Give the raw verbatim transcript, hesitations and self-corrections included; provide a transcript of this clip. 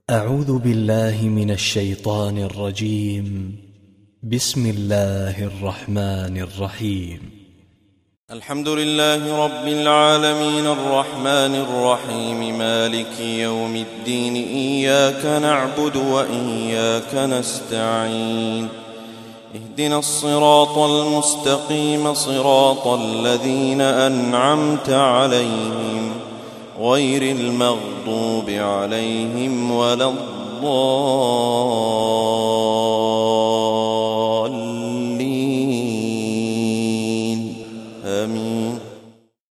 أعوذ بالله من الشيطان الرجيم. بسم الله الرحمن الرحيم. الحمد لله رب العالمين الرحمن الرحيم مالك يوم الدين إياك نعبد وإياك نستعين اهدنا الصراط المستقيم صراط الذين أنعمت عليهم غير المغضوب عليهم ولا الضالين.